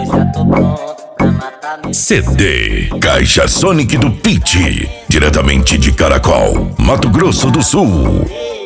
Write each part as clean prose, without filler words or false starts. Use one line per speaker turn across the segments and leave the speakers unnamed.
eu já tô pronto pra matar meu
CD Caixa Sonic do Pitty, diretamente de Caracol, Mato Grosso do Sul.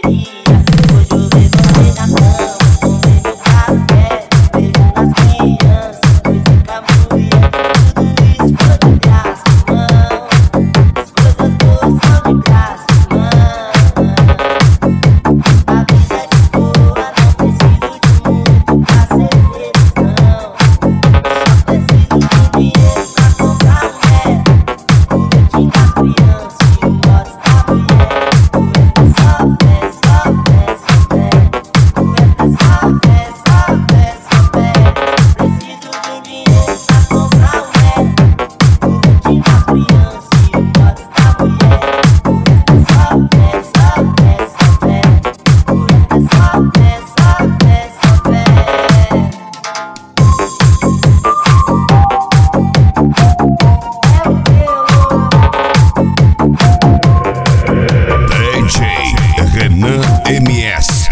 Renan MS.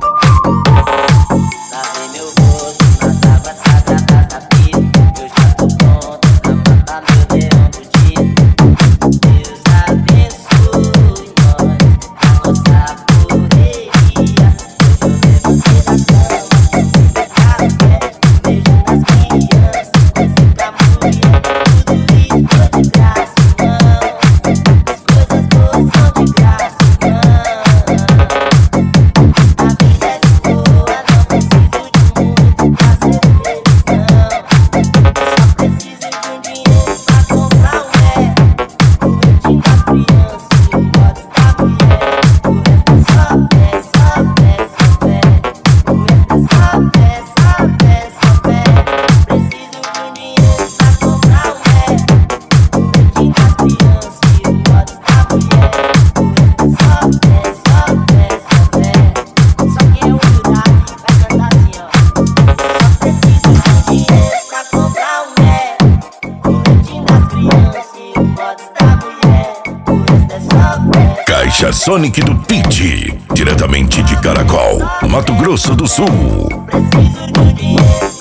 Lavei meu rosto nas águas sagradas da vida. Eu já tô pronto pra matar meu leão do dia. Deus abençoe nós, a nossa correria. Hoje
Caixa Sonic do Pitty, diretamente de Caracol, Mato Grosso do Sul.
preciso de dinheiro.